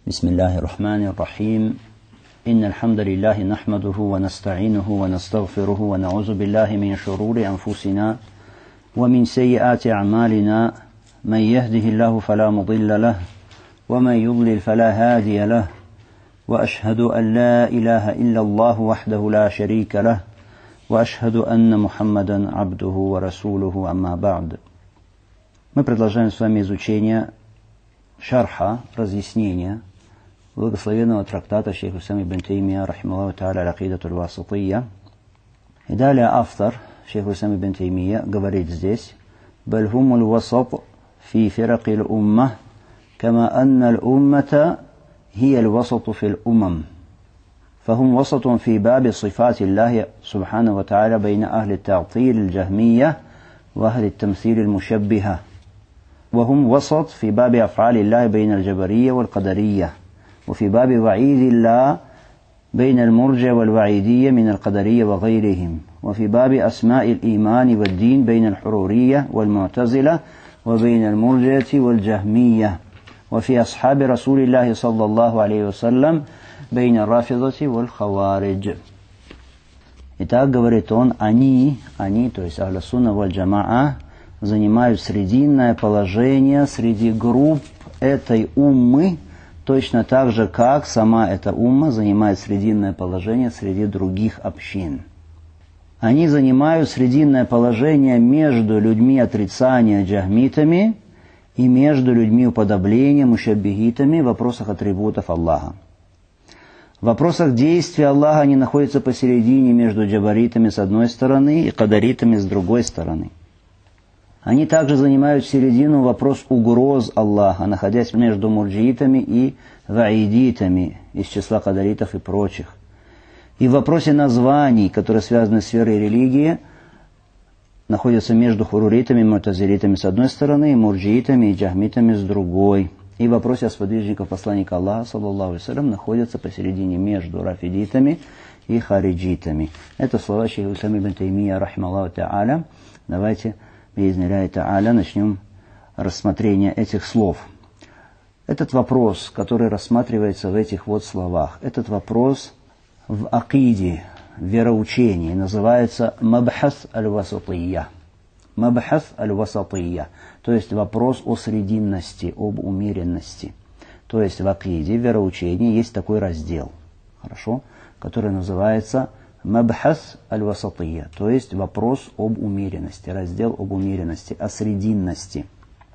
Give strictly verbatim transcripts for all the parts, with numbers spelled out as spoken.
بسم الله الرحمن الرحيم إن الحمد لله نحمده ونستعينه ونستغفره ونعوذ بالله من شرور أنفسنا ومن سيئات أعمالنا من يهده الله فلا مضل له ومن يضلل فلا هادي له وأشهد أن لا إله إلا الله وحده لا شريك له وأشهد أن محمدا عبده ورسوله أما بعد. Мы продолжаем с вами изучение шарха, разъяснения благословенного трактата шейха ислама ибн Таймия рахимахуллаху тааля аль-акидату аль-васития. И далее автор, шейх ислама ибн Таймия, говорит здесь: «Баль хумул васат фи фиракил умма, кама анна аль-уммата хия аль-васату фил умам. فهم وسط في باب صفات الله سبحانه وتعالى بين أهل التعطيل الجهمية وأهل التمثيل المشبهة، وهم وسط في باب أفعال الله بين الجبرية والقدرية، وفي باب وعيد الله بين المرجع والوعيدية من القدرية وغيرهم، وفي باب أسماء الإيمان والدين بين الحرورية والمعتزلة وبين المرجعة والجهمية، وفي أصحاب رسول الله صلى الله عليه وسلم بين الرافضة والخوارج». Итак, говорит он, они, они, то есть Ахлю Сунна валь Джамаа, занимают срединное положение среди групп этой уммы, точно так же, как сама эта умма занимает срединное положение среди других общин. Они занимают срединное положение между людьми отрицания джахмитами и между людьми уподобления мушаббихитами в вопросах атрибутов Аллаха. В вопросах действия Аллаха они находятся посередине между джабаритами с одной стороны и кадаритами с другой стороны. Они также занимают середину вопрос угроз Аллаха, находясь между мурджиитами и ваидитами из числа кадаритов и прочих. И в вопросе названий, которые связаны с сферой религии, находятся между хуруритами и мутазилитами с одной стороны и мурджиитами и джахмитами с другой. И в вопросе сподвижников посланника Аллаха, саллаллаху алейхи ва саллям, находятся посередине между рафидитами и хариджитами. Это слова шейха ислама ибн Таймия рахимахуллаху тааля. Давайте, би'изни тааля, начнем рассмотрение этих слов. Этот вопрос, который рассматривается в этих вот словах, этот вопрос в акиде, в вероучении, называется мабхас аль-васатия. Мабхас аль-васатия, то есть вопрос о срединности, об умеренности. То есть в акиде, в вероучении есть такой раздел, хорошо, который называется мабхас аль-васатия, то есть вопрос об умеренности, раздел об умеренности, о срединности.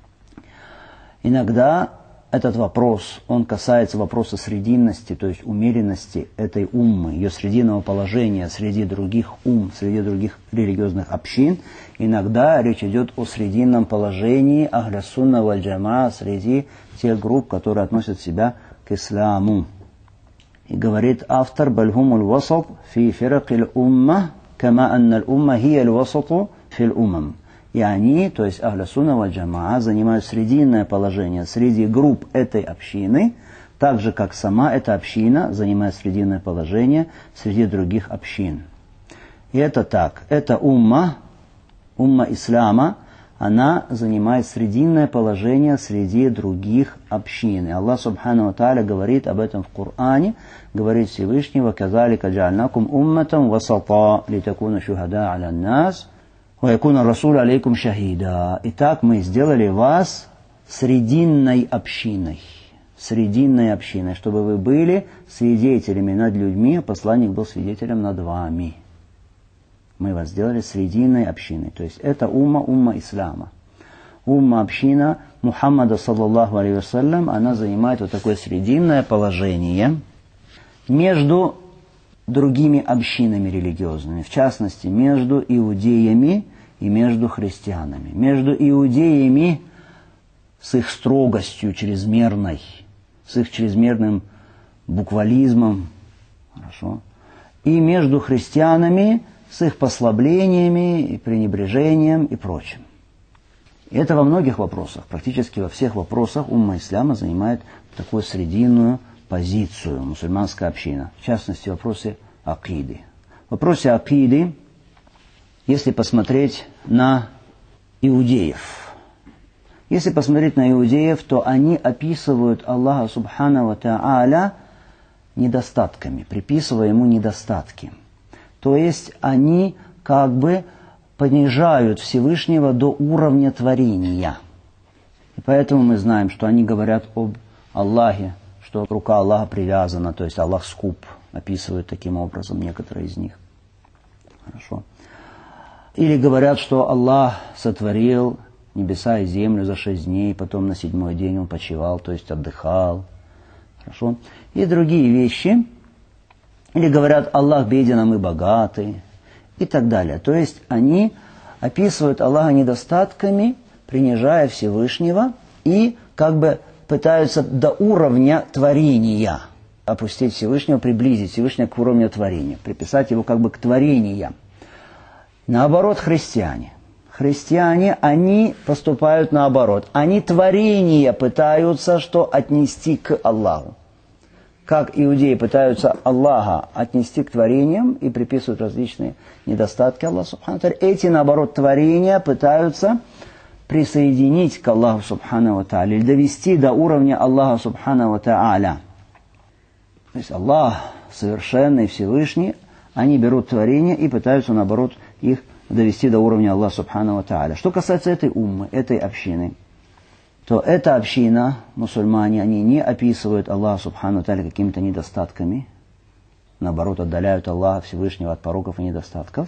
Иногда этот вопрос, он касается вопроса срединности, то есть умеренности этой уммы, ее срединного положения среди других ум, среди других религиозных общин. Иногда речь идет о срединном положении Ахлю Сунна валь Джамаа среди тех групп, которые относят себя к исламу. И говорит автор: «Баль хумул васат фи фиракил умма, кама анна аль-умма хия аль-васату фил умам». И они, то есть Ахлю Сунна валь Джамаа, занимают срединное положение среди групп этой общины, так же, как сама эта община занимает срединное положение среди других общин. И это так. Эта умма, умма ислама, она занимает срединное положение среди других общин. И Аллах субхану ва тааля говорит об этом в Коране, говорит Всевышний: «Ваказалика джа'альнакум умматан васата, литакуна шухада аля нас, ваякуна расул алейкум шахида». Итак, мы сделали вас срединной общиной, срединной общиной, чтобы вы были свидетелями над людьми, а посланник был свидетелем над вами. Мы вас сделали срединной общиной. То есть это умма, умма ислама. Умма, община Мухаммада, саллаллаху алейхи ва саллям, она занимает вот такое срединное положение между другими общинами религиозными, в частности, между иудеями и между христианами. Между иудеями с их строгостью чрезмерной, с их чрезмерным буквализмом, хорошо, и между христианами с их послаблениями и пренебрежением и прочим. И это во многих вопросах, практически во всех вопросах умма ислама занимает такую срединную позицию мусульманская община. В частности, в вопросе акиды. В вопросе акиды, если посмотреть на иудеев, Если посмотреть на иудеев, то они описывают Аллаха Субхану ва Тааля недостатками, приписывая ему недостатки. То есть они как бы понижают Всевышнего до уровня творения. И поэтому мы знаем, что они говорят об Аллахе, что рука Аллаха привязана, то есть Аллах скуп, описывают таким образом некоторые из них. Хорошо. Или говорят, что Аллах сотворил небеса и землю за шесть дней, потом на седьмой день он почивал, то есть отдыхал. Хорошо. И другие вещи. Или говорят, Аллах беден, а мы богаты. И так далее. То есть они описывают Аллаха недостатками, принижая Всевышнего, и как бы пытаются до уровня творения опустить Всевышнего, приблизить Всевышнего к уровню творения, приписать его как бы к творениям. Наоборот, христиане. Христиане, они поступают наоборот. Они творение пытаются что отнести к Аллаху. Как иудеи пытаются Аллаха отнести к творениям и приписывают различные недостатки Аллаха Субхану ва Тааля, эти, наоборот, творения пытаются присоединить к Аллаху Субхану ва Тааля, или довести до уровня Аллаха Субхану ва Тааля. То есть Аллах совершенный, Всевышний, они берут творения и пытаются, наоборот, их довести до уровня Аллаха Субхану ва Тааля. Что касается этой уммы, этой общины, то эта община, мусульмане, они не описывают Аллаха Субхану ва Тааля какими-то недостатками, наоборот, отдаляют Аллаха Всевышнего от пороков и недостатков.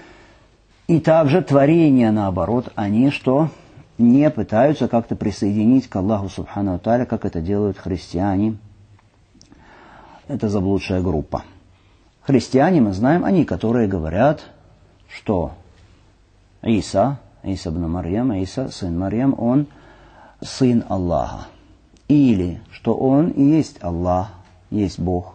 И также творения, наоборот, они что? Не пытаются как-то присоединить к Аллаху Субхану ва Тааля, как это делают христиане. Это заблудшая группа. Христиане, мы знаем, они, которые говорят, что Иса, Иса ибн Марьям, Иса, сын Марьям, он сын Аллаха. Или, что он и есть Аллах, есть Бог.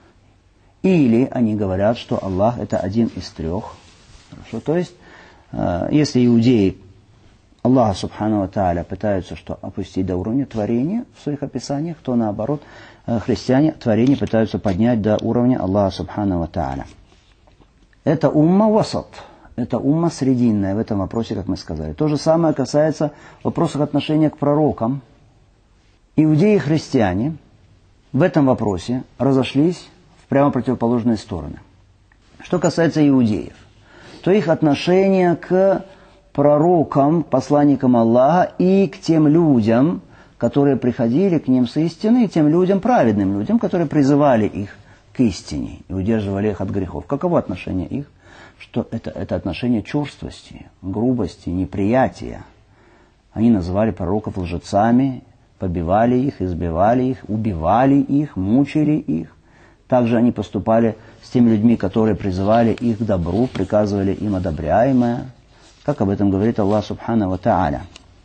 Или они говорят, что Аллах это один из трех. Хорошо? То есть, если иудеи Аллаха Субхану ва Тааля пытаются что, опустить до уровня творения в своих описаниях, то наоборот, христиане творение пытаются поднять до уровня Аллаха Субхану ва Тааля. Это умма васат, это умма срединная в этом вопросе, как мы сказали. То же самое касается вопросов отношения к пророкам. Иудеи и христиане в этом вопросе разошлись в прямо противоположные стороны. Что касается иудеев, то их отношение к пророкам, посланникам Аллаха и к тем людям, которые приходили к ним с истиной, и тем людям, праведным людям, которые призывали их к истине и удерживали их от грехов. Каково отношение их? Что это, это отношение черствости, грубости, неприятия. Они называли пророков лжецами, побивали их, избивали их, убивали их, мучили их. Также они поступали с теми людьми, которые призывали их к добру, приказывали им одобряемое, как об этом говорит Аллах Субхану ва Тааля.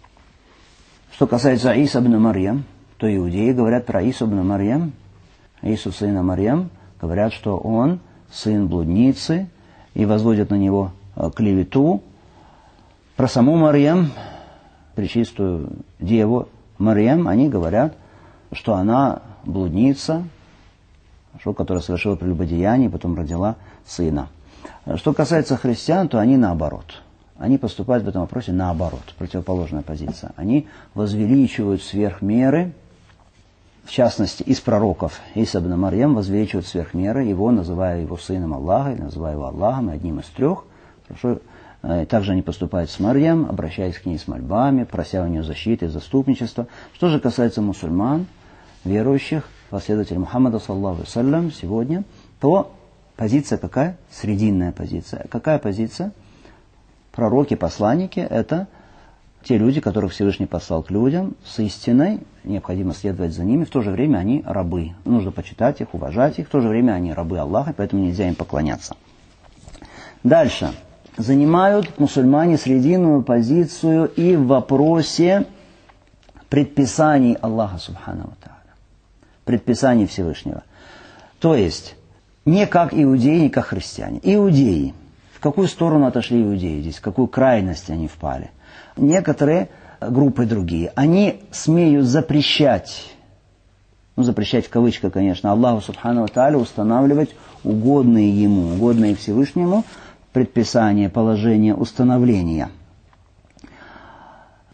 Что касается Иса ибн Марьям, то иудеи говорят про Ису ибн Марьям, Ису сына Марьям, говорят, что он сын блудницы, и возводят на него клевету. Про саму Марьям, пречистую деву Марьям, они говорят, что она блудница, которая совершила прелюбодеяние, потом родила сына. Что касается христиан, то они наоборот. Они поступают в этом вопросе наоборот, противоположная позиция. Они возвеличивают сверх меры, в частности, из пророков Иса ибн Марьям возвеличивают сверх меры, его, называя его сыном Аллаха, называя его Аллахом, одним из трех. Хорошо. Также они поступают с Марьям, обращаясь к ней с мольбами, прося у нее защиты, заступничества. Что же касается мусульман, верующих, последователей Мухаммада, саллаллаху алейхи ва саллям, сегодня, то позиция какая? Срединная позиция. Какая позиция? Пророки, посланники – это те люди, которых Всевышний послал к людям с истиной, необходимо следовать за ними, в то же время они рабы. Нужно почитать их, уважать их, в то же время они рабы Аллаха, поэтому нельзя им поклоняться. Дальше. Занимают мусульмане срединную позицию и в вопросе предписаний Аллаха Субхану ва Тааля, предписаний Всевышнего. То есть, не как иудеи, не как христиане. Иудеи. В какую сторону отошли иудеи здесь, в какую крайность они впали? Некоторые группы другие, они смеют запрещать, ну запрещать в кавычках, конечно, Аллаху Субхану ва Тааля устанавливать угодные Ему, угодные Всевышнему предписания, положения, установления.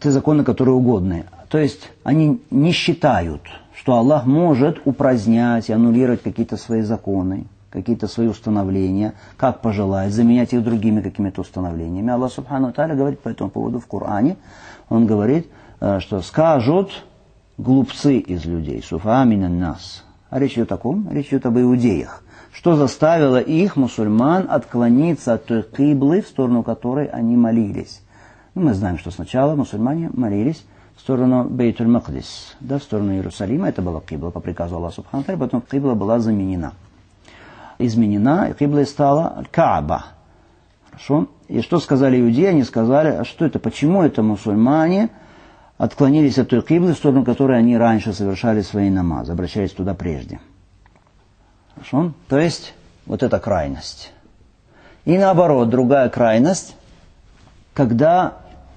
те законы, которые угодны. То есть они не считают, что Аллах может упразднять и аннулировать какие-то свои законы, какие-то свои установления, как пожелает, заменять их другими какими-то установлениями. Аллах Субхану ва Тааля говорит по этому поводу в Коране. Он говорит, что скажут глупцы из людей, суфа минан нас. А речь идет о ком? Речь идет об иудеях. Что заставило их, мусульман, отклониться от той киблы, в сторону которой они молились. Ну, мы знаем, что сначала мусульмане молились в сторону Бейтуль-Макдис, да, в сторону Иерусалима. Это была кибла по приказу Аллаха Субхану ва Тааля, потом кибла была заменена. Изменена, и киблой стала Кааба. Хорошо? И что сказали иудеи? Они сказали, а что это, почему это мусульмане отклонились от той киблы, в сторону которой они раньше совершали свои намазы, обращаясь туда прежде. Хорошо? То есть, вот эта крайность. И наоборот, другая крайность, когда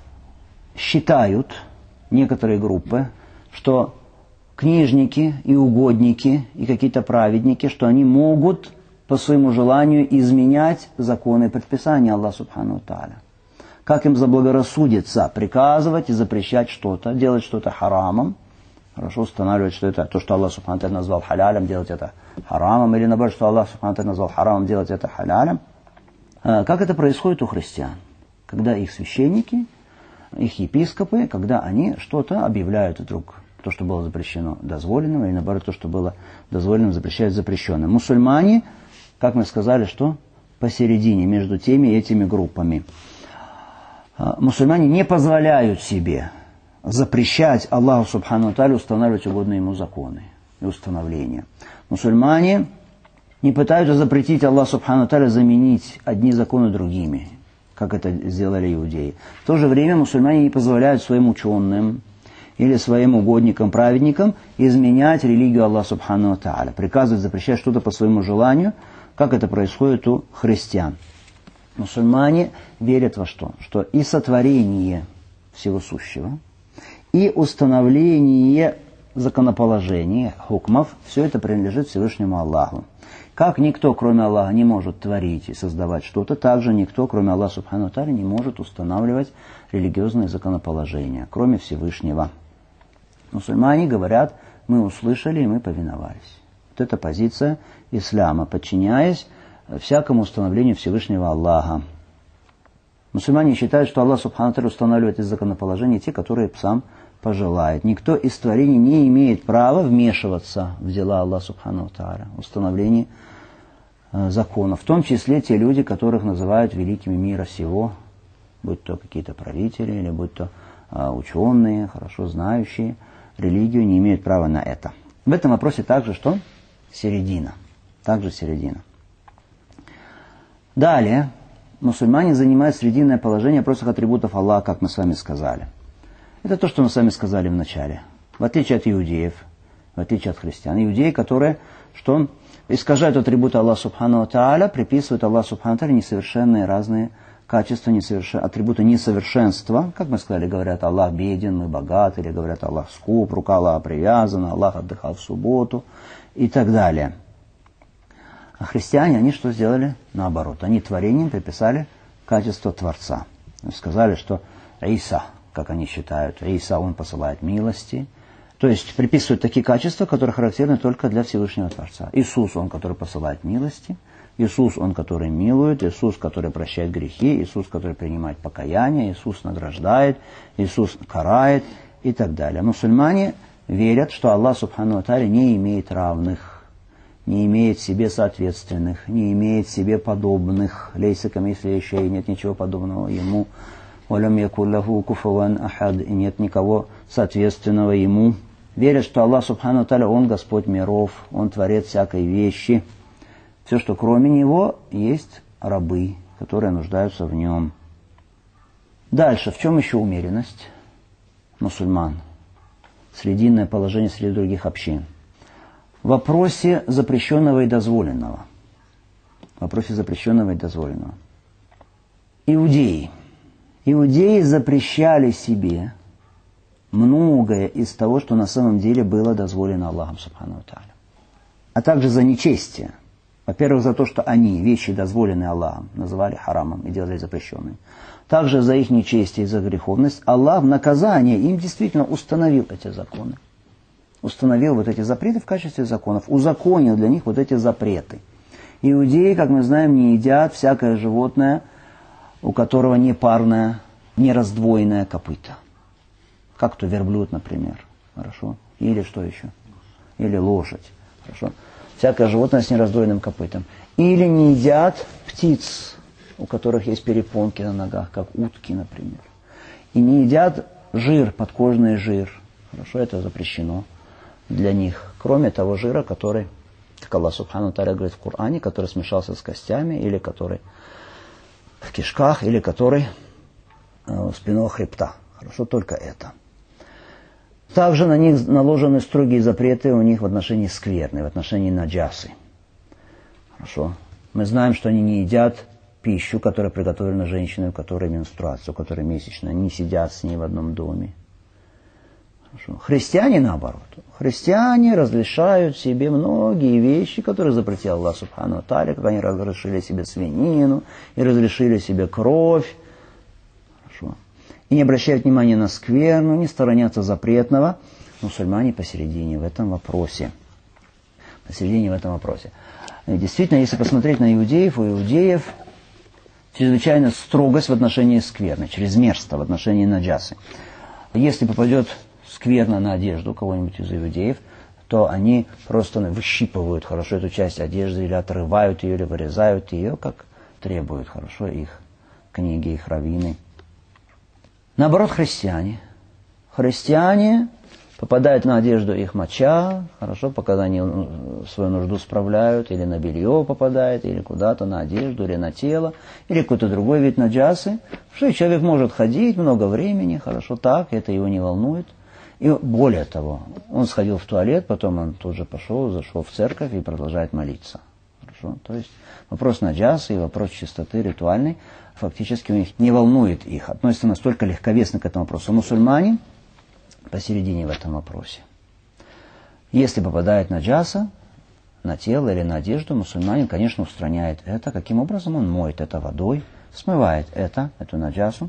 считают некоторые группы, что книжники и угодники, и какие-то праведники, что они могут по своему желанию изменять законы и предписания Аллаха Субхану ва Тааля. Как им заблагорассудится приказывать и запрещать что-то, делать что-то харамом, хорошо, устанавливать, что это то, что Аллах Субхану ва Тааля назвал халялем, делать это харамом, или наоборот, что Аллах Субхану ва Тааля назвал харамом, делать это халялем. Как это происходит у христиан? Когда их священники, их епископы, когда они что-то объявляют вдруг, то, что было запрещено, дозволенным, или наоборот, то, что было дозволенным, запрещают запрещенным. Мусульмане, как мы сказали, что посередине, между теми и этими группами. Мусульмане не позволяют себе запрещать Аллаху Субхану ва Тааля устанавливать угодные ему законы и установления. Мусульмане не пытаются запретить Аллаху Субхану ва Тааля заменить одни законы другими, как это сделали иудеи. В то же время мусульмане не позволяют своим ученым или своим угодникам, праведникам изменять религию Аллаха Субхану ва Тааля, приказывать, запрещать что-то по своему желанию, как это происходит у христиан. Мусульмане верят во что? Что и сотворение всего сущего, и установление законоположений, хукмов, все это принадлежит Всевышнему Аллаху. Как никто, кроме Аллаха, не может творить и создавать что-то, так же никто, кроме Аллаха Субхану ва Тааля, не может устанавливать религиозные законоположения, кроме Всевышнего. Мусульмане говорят, мы услышали и мы повиновались. Вот это позиция ислама, подчиняясь всякому установлению Всевышнего Аллаха. Мусульмане считают, что Аллах Субхану ва Тааля устанавливает из законоположений те, которые сам пожелает. Никто из творений не имеет права вмешиваться в дела Аллаха Субхану ва Тааля, установление э, законов. В том числе те люди, которых называют великими мира сего, будь то какие-то правители, или будь то э, ученые, хорошо знающие религию, не имеют права на это. В этом вопросе также что? Середина. Также середина. Далее, мусульмане занимают срединное положение в вопросах атрибутов Аллаха, как мы с вами сказали. Это то, что мы с вами сказали в начале. В отличие от иудеев, в отличие от христиан. Иудеи, которые что, искажают атрибуты Аллаха Субхану ва Тааля, приписывают Аллаху Субхану ва Тааля несовершенные разные качества, несовершен... атрибуты несовершенства. Как мы сказали, говорят, Аллах беден, мы богаты, или говорят, Аллах скуп, рука Аллаха привязана, Аллах отдыхал в субботу и так далее. А христиане, они что сделали? Наоборот. Они творением приписали качество Творца. Сказали, что Иса, как они считают, Иса, он посылает милости. То есть приписывают такие качества, которые характерны только для Всевышнего Творца. Иисус, он, который посылает милости. Иисус, он, который милует. Иисус, который прощает грехи. Иисус, который принимает покаяние. Иисус награждает. Иисус карает и так далее. Мусульмане верят, что Аллах Субхану ва Тааля не имеет равных, не имеет себе соответственных, не имеет себе подобных. Лейса камисли шей, нет ничего подобного ему. Валям якуллаху куфуан ахад, и нет никого соответственного ему. Верят, что Аллах Субхану ва Тааля, он Господь миров, он творец всякой вещи. Все, что кроме него, есть рабы, которые нуждаются в нем. Дальше, в чем еще умеренность мусульман? Срединное положение среди других общин. В вопросе запрещенного и дозволенного. В вопросе запрещенного и дозволенного. Иудеи. Иудеи запрещали себе многое из того, что на самом деле было дозволено Аллахом Субхану ва Тааля. А также за нечестие. Во-первых, за то, что они вещи, дозволенные Аллахом, называли харамом и делали запрещенными. Также за их нечестие и за греховность Аллах в наказание им действительно установил эти законы. Установил вот эти запреты в качестве законов. Узаконил для них вот эти запреты. Иудеи, как мы знаем, не едят всякое животное, у которого не парное, не раздвоенное копыто. Как то верблюд, например. Хорошо? Или что еще? Или лошадь. Хорошо? Всякое животное с нераздвоенным копытом. Или не едят птиц, у которых есть перепонки на ногах, как утки, например. И не едят жир, подкожный жир. Хорошо, это запрещено для них. Кроме того жира, который, как Аллах Субхану Тааля говорит в Коране, который смешался с костями, или который в кишках, или который э, у спинного хребта. Хорошо, только это. Также на них наложены строгие запреты у них в отношении скверны, в отношении наджасы. Хорошо. Мы знаем, что они не едят пищу, которая приготовлена женщиной, у которой менструация, у которой месячная. Они не сидят с ней в одном доме. Хорошо. Христиане наоборот. Христиане разрешают себе многие вещи, которые запретил Аллах Субхану Тааля, как они разрешили себе свинину и разрешили себе кровь. Хорошо. И не обращают внимания на скверну, не сторонятся запретного. Мусульмане посередине в этом вопросе. Посередине в этом вопросе. И действительно, если посмотреть на иудеев, у иудеев чрезвычайно строгость в отношении скверны, чрезмерство в отношении наджасы. Если попадет скверна на одежду кого-нибудь из иудеев, то они просто выщипывают хорошо эту часть одежды, или отрывают ее, или вырезают ее, как требуют хорошо их книги, их раввины. Наоборот, христиане. Христиане попадают на одежду их моча, хорошо, пока они свою нужду справляют, или на белье попадает, или куда-то на одежду, или на тело, или какой-то другой вид наджасы, что человек может ходить много времени, хорошо, так, это его не волнует. И более того, он сходил в туалет, потом он тут же пошел, зашел в церковь и продолжает молиться. Хорошо? То есть вопрос наджасы и вопрос чистоты ритуальной фактически у них не волнует их, относятся настолько легковесно к этому вопросу. Мусульмане посередине в этом вопросе. Если попадает наджаса на тело или на одежду, мусульманин, конечно, устраняет это. Каким образом? Он моет это водой, смывает это, эту наджасу,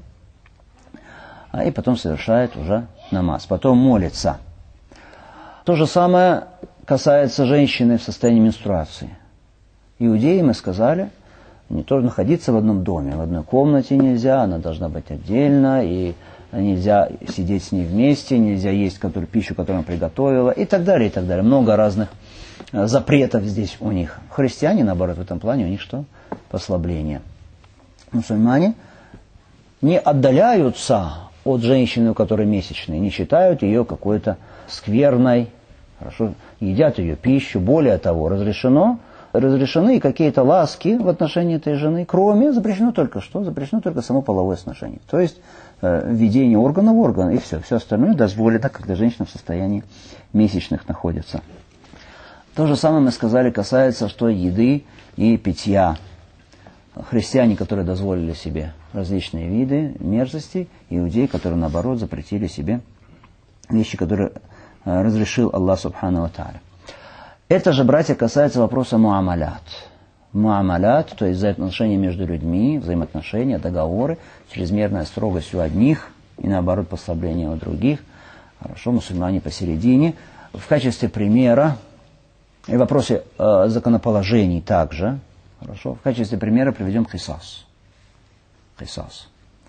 а и потом совершает уже намаз. Потом молится. То же самое касается женщины в состоянии менструации. Иудеи, мы сказали, не тоже находиться в одном доме, в одной комнате нельзя, она должна быть отдельно, и нельзя сидеть с ней вместе, нельзя есть которую, пищу, которую она приготовила, и так далее, и так далее. Много разных запретов здесь у них. Христиане, наоборот, в этом плане у них что? Послабление. Мусульмане не отдаляются от женщины, у которой месячные, не считают ее какой-то скверной, хорошо, едят ее пищу. Более того, разрешено, разрешены какие-то ласки в отношении этой жены, кроме, запрещено только что? Запрещено только само половое сношение. То есть э, введение органа в орган, и все. Все остальное дозволено, когда женщина в состоянии месячных находится. То же самое мы сказали касается, что еды и питья. Христиане, которые дозволили себе различные виды мерзостей, иудеи, которые, наоборот, запретили себе вещи, которые э, разрешил Аллах Субхану ва Тааля. Это же, братья, касается вопроса муамалят. Муамалят, то есть взаимоотношения между людьми, взаимоотношения, договоры, чрезмерная строгость у одних и, наоборот, послабление у других. Хорошо, мусульмане посередине. В качестве примера, и в вопросе э, законоположений также, хорошо, в качестве примера приведем кисас. Кисас.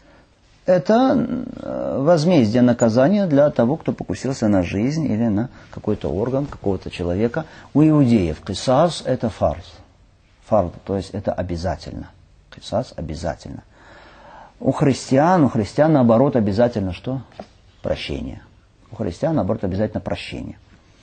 Это возмездие, наказание для того, кто покусился на жизнь или на какой-то орган какого-то человека. У иудеев кисас – это фард. Фард, то есть это обязательно. Кисас обязательно. У христиан, у христиан наоборот обязательно что? Прощение. У христиан наоборот обязательно прощение.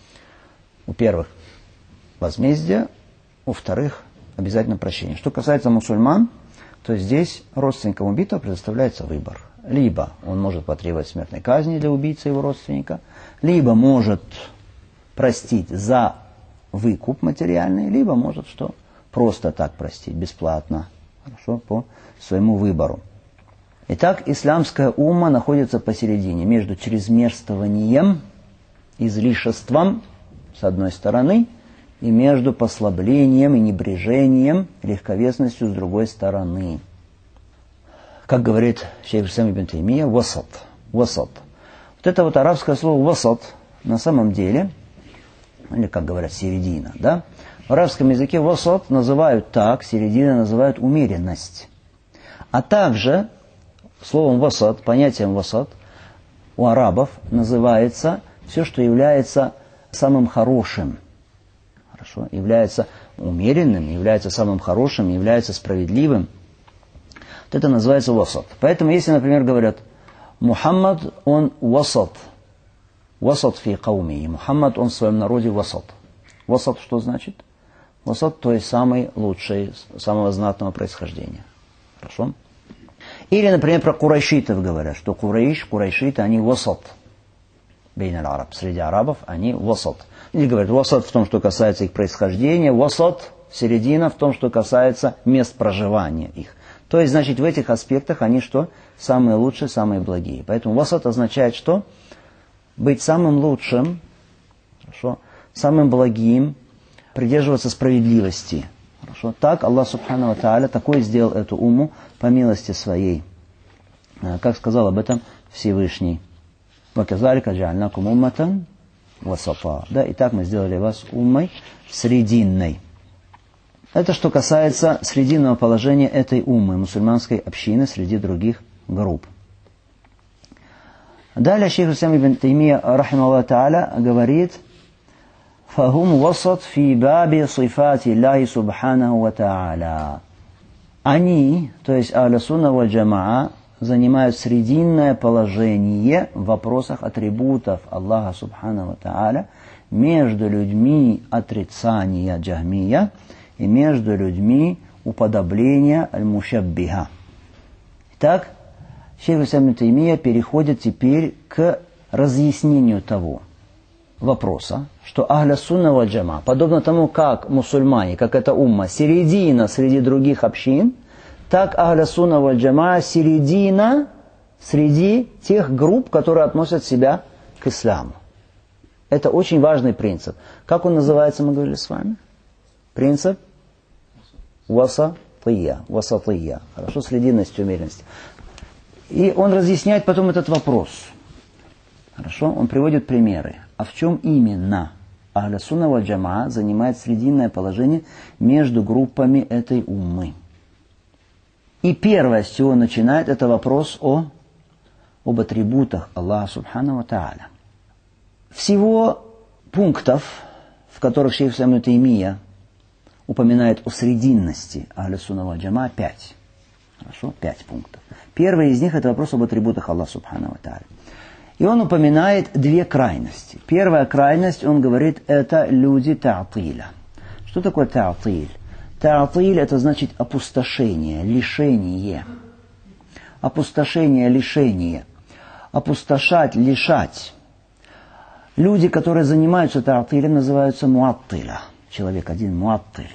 У первых возмездие, у вторых обязательно прощение. Что касается мусульман, то здесь родственникам убитого предоставляется выбор. Либо он может потребовать смертной казни для убийцы его родственника, либо может простить за выкуп материальный, либо может что? Просто так простить, бесплатно, хорошо, по своему выбору. Итак, исламская умма находится посередине между чрезмерствованием, излишеством, с одной стороны, и между послаблением и небрежением, легковесностью с другой стороны. Как говорит шейх ислам ибн Таймия, васат. Васат. Вот это вот арабское слово васат на самом деле, или как говорят, середина, да? В арабском языке васат называют так, середина называют умеренность. А также словом васат, понятием васат, у арабов называется все, что является самым хорошим. Хорошо? Является умеренным, является самым хорошим, является справедливым. Вот это называется васат. Поэтому, если, например, говорят, Мухаммад, он васат. Васат фи кауми. Мухаммад, он в своем народе васат. Васат что значит? Васат, то есть самый лучший, самого знатного происхождения. Хорошо? Или, например, про курайшитов говорят, что курайш, курайшиты, они васат. Бейн аль-араб. Среди арабов они васат. Или говорят, васат в том, что касается их происхождения, васат, середина в том, что касается мест проживания их. То есть, значит, в этих аспектах они что? Самые лучшие, самые благие. Поэтому васат означает что? Быть самым лучшим, хорошо, самым благим, придерживаться справедливости. Хорошо. Так Аллах Субхану ва Тааля такой сделал эту умму по милости своей. Как сказал об этом Всевышний. وَكَذَلِكَ جَعَلْنَاكُمْ أُمَّةً وَسَطًا. Да, и так мы сделали вас уммой срединной. Это что касается срединного положения этой уммы, мусульманской общины среди других групп. Далее шейх ислам ибн Таймия, рахимахуллах та'аля, говорит, فَهُمْ وَسَطْ فِي بَابِ صِفَاتِ اللَّهِ سُبْحَانَهُ وَتَعَالَى. Они, то есть ахлю сунна валь джамаа, занимают срединное положение в вопросах атрибутов Аллаха Субхану ва Тааля между людьми отрицания джахмия и между людьми уподобления аль-мушаббиха. Итак, шейх ислам ибн Таймия переходит теперь к разъяснению того вопроса, что ахля сунна валь джамаа, подобно тому, как мусульмане, как эта умма, середина среди других общин, так ахля сунна валь джамаа середина среди тех групп, которые относят себя к исламу. Это очень важный принцип. Как он называется, мы говорили с вами? Принцип васатия. Васатия. Хорошо, срединность, умеренность. И он разъясняет потом этот вопрос. Хорошо, он приводит примеры. А в чем именно ахля сунна валь джамаа занимает срединное положение между группами этой уммы? И первое, с чего начинает, это вопрос о, об атрибутах Аллаха Субхану ва Тааля. Всего пунктов, в которых шейх ислам ибн Таймия упоминает о срединности ахля сунна валь джамаа, пять. Хорошо, пять пунктов. Первый из них это вопрос об атрибутах Аллаха Субхану ва Тааля. И он упоминает две крайности. Первая крайность, он говорит, это люди та'тиля. Что такое та'тиль? Та'тиль это значит опустошение, лишение. Опустошение, лишение. Опустошать, лишать. Люди, которые занимаются та'тилем, называются муаттиля. Человек один муаттиль.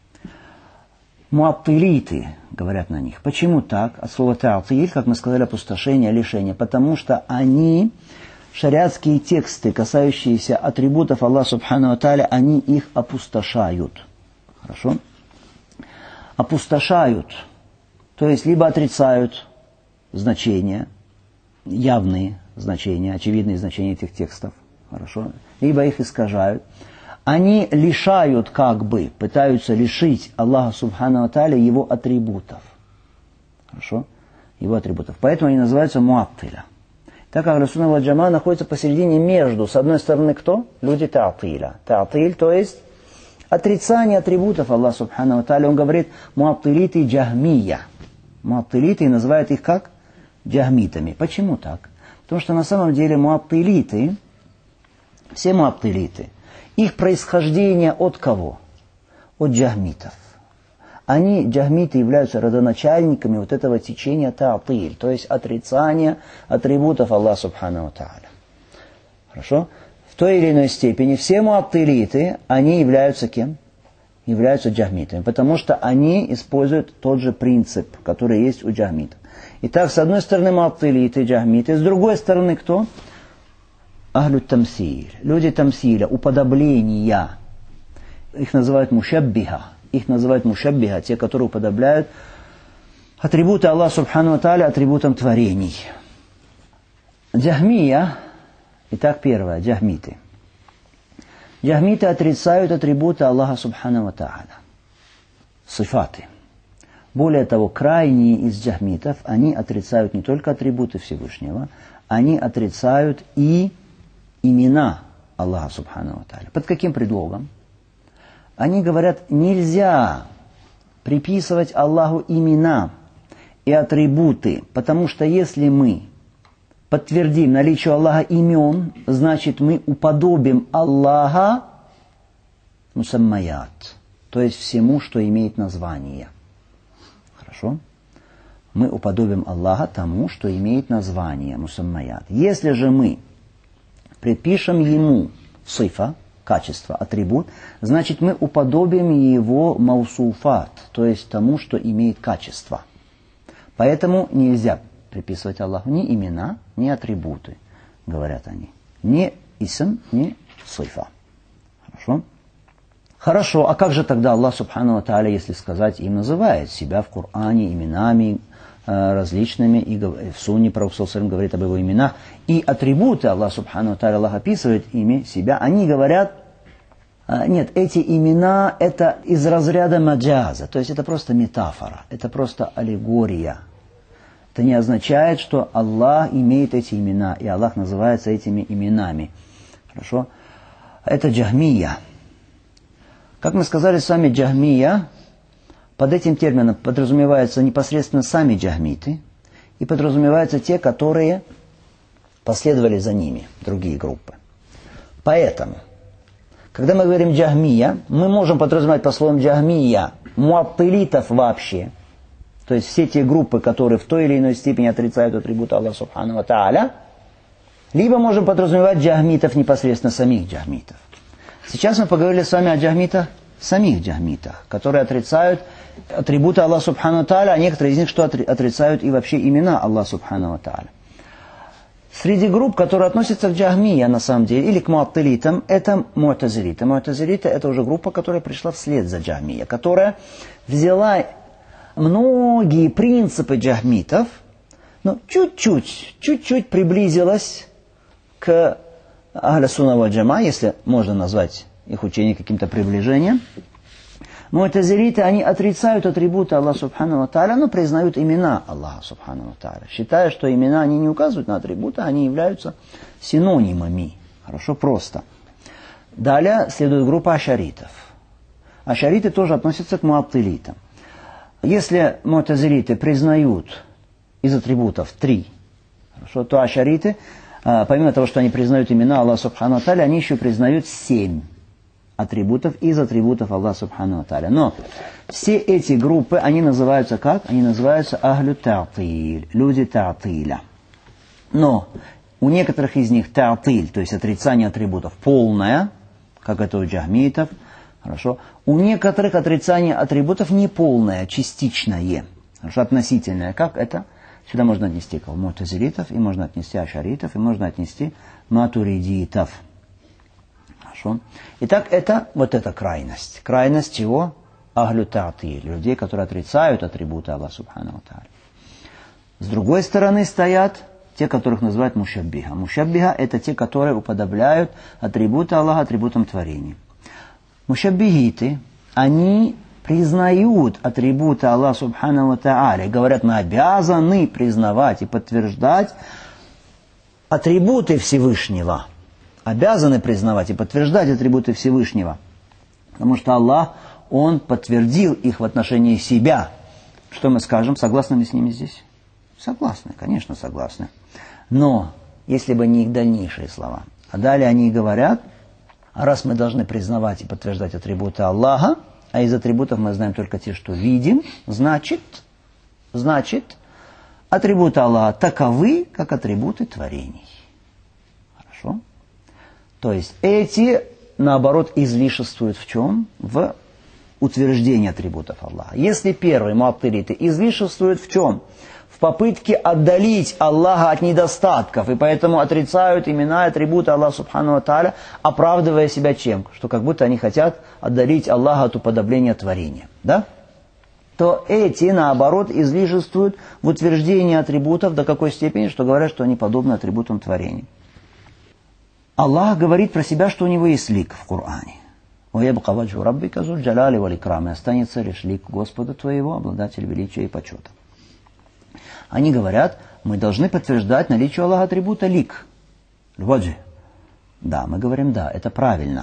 Муаттилиты, говорят на них. Почему так? От слова та'тиль, как мы сказали, опустошение, лишение. Потому что они, шариатские тексты, касающиеся атрибутов Аллаха Субхану ва Тааля, они их опустошают. Хорошо? Опустошают. То есть, либо отрицают значения, явные значения, очевидные значения этих текстов. Хорошо? Либо их искажают. Они лишают, как бы, пытаются лишить Аллаха Субхану ва Тааля его атрибутов. Хорошо? Его атрибутов. Поэтому они называются муаттиля. Так как ахлю сунна валь джамаа находится посередине между, с одной стороны, кто? Люди та'тиля. Та'тиль, то есть отрицание атрибутов Аллаха Субхану ва Тааля. Он говорит муаттилиты джахмия. Муаттилиты называют их как? Джахмитами. Почему так? Потому что на самом деле муаттилиты, все муаттилиты, их происхождение от кого? От джахмитов. Они, джахмиты, являются родоначальниками вот этого течения та'тиль, то есть отрицания атрибутов Аллаха Субхану ва Тааля. Хорошо? В той или иной степени все муаттилиты, они являются кем? Являются джахмитами, потому что они используют тот же принцип, который есть у джахмитов. Итак, с одной стороны муаттилиты, джахмиты, с другой стороны кто? Ахлю тамсиль, люди тамсиля, уподобления. их называют мушаббиха. Их называют мушаббиха, те, которые уподобляют атрибуты Аллаха Субхану ва Тааля атрибутам творений. Джахмия, итак, первое, джахмиты. Джахмиты отрицают атрибуты Аллаха Субхану ва Тааля. Сифаты. Более того, крайние из джахмитов, они отрицают не только атрибуты Всевышнего, они отрицают и имена Аллаха Субхану ва Тааля. Под каким предлогом? Они говорят, нельзя приписывать Аллаху имена и атрибуты, потому что если мы подтвердим наличие Аллаха имен, значит мы уподобим Аллаха мусаммаят, то есть всему, что имеет название. Хорошо? Мы уподобим Аллаха тому, что имеет название мусаммаят. Если же мы припишем ему сифа, качество, атрибут, значит мы уподобим его маусуфат, то есть тому, что имеет качество. Поэтому нельзя приписывать Аллаху ни имена, ни атрибуты, говорят они. Ни исм, ни сифа. Хорошо? Хорошо, а как же тогда Аллах Субхану ва Тааля, если сказать, им называет себя в Коране именами э, различными, и в Сунне Пророк саллаллаху алейхи ва саллям говорит об его именах, и атрибуты Аллах Субхану ва Тааля, Аллах описывает ими себя, они говорят, э, нет, эти имена это из разряда маджаза, то есть это просто метафора, это просто аллегория. Это не означает, что Аллах имеет эти имена, и Аллах называется этими именами. Хорошо? Это джахмия. Как мы сказали с вами, джахмия, под этим термином подразумеваются непосредственно сами джахмиты, и подразумеваются те, которые последовали за ними, другие группы. Поэтому, когда мы говорим джахмия, мы можем подразумевать по словам джахмия муаттилитов вообще, то есть все те группы, которые в той или иной степени отрицают атрибуты Аллаха Субхану ва Тааля, либо можем подразумевать джахмитов, непосредственно самих джахмитов. Сейчас мы поговорили с вами о джахмитах, самих джахмитах, которые отрицают атрибуты Аллаха Субхану ва Тааля, а некоторые из них что отрицают и вообще имена Аллаха Субхану ва Тааля. Среди групп, которые относятся к джахмия на самом деле, или к муаттилитам, это муатазилиты. Муатазилиты это уже группа, которая пришла вслед за джахмия, которая взяла многие принципы джахмитов, но чуть-чуть, чуть-чуть приблизилась к Ахля Сунна валь Джама, если можно назвать их учение каким-то приближением. Муатазилиты, они отрицают атрибуты Аллаха Субхану ва Тааля, но признают имена Аллаха Субхану ва Тааля, считая, что имена они не указывают на атрибуты, они являются синонимами. Хорошо, просто. Далее следует группа ашаритов. Ашариты тоже относятся к муаттилитам. Если муатазилиты признают из атрибутов три, хорошо, то ашариты, помимо того, что они признают имена Аллаха Субхану ва Тааля, они еще признают семь атрибутов из атрибутов Аллаха Субхану ва Тааля. Но все эти группы, они называются как? Они называются ахлю та'тиль, люди та'тиля. Но у некоторых из них та'тиль, то есть отрицание атрибутов, полное, как это у джахмитов. Хорошо. У некоторых отрицание атрибутов неполное, частичное, хорошо, относительное. Как это? Сюда можно отнести муатазилитов, и можно отнести ашаритов, и можно отнести матуридитов. Хорошо. Итак, это вот эта крайность. Крайность чего? Ахлю та'тиль, людей, которые отрицают атрибуты Аллаха Субхану ва Тааля. С другой стороны стоят те, которых называют мушаббиха. Мушаббиха это те, которые уподобляют атрибуты Аллаха атрибутам творений. Мушаббихиты, они признают атрибуты Аллаха Субхану ва Тааля, говорят, мы обязаны признавать и подтверждать атрибуты Всевышнего. Обязаны признавать и подтверждать атрибуты Всевышнего. Потому что Аллах, Он подтвердил их в отношении себя. Что мы скажем? Согласны ли с ними здесь? Согласны, конечно, согласны. Но, если бы не их дальнейшие слова. А далее они говорят, раз мы должны признавать и подтверждать атрибуты Аллаха, а из атрибутов мы знаем только те, что видим, значит, значит, атрибуты Аллаха таковы, как атрибуты творений. Хорошо? То есть эти, наоборот, излишествуют в чем? В утверждение атрибутов Аллаха. Если первые муаттилиты излишествуют в чем? В попытке отдалить Аллаха от недостатков, и поэтому отрицают имена и атрибуты Аллаха Субхану ва Тааля, оправдывая себя чем? Что как будто они хотят отдалить Аллаха от уподобления творения. Да? То эти, наоборот, излишествуют в утверждении атрибутов до какой степени, что говорят, что они подобны атрибутам творения. Аллах говорит про себя, что у него есть лик в Коране. «Уябка ваджу раббика зуль джаляли валь икрам», и останется лишь лик Господа твоего, обладатель величия и почета. Они говорят, мы должны подтверждать наличие Аллаха атрибута лик. Ваджи. Да, мы говорим, да, это правильно.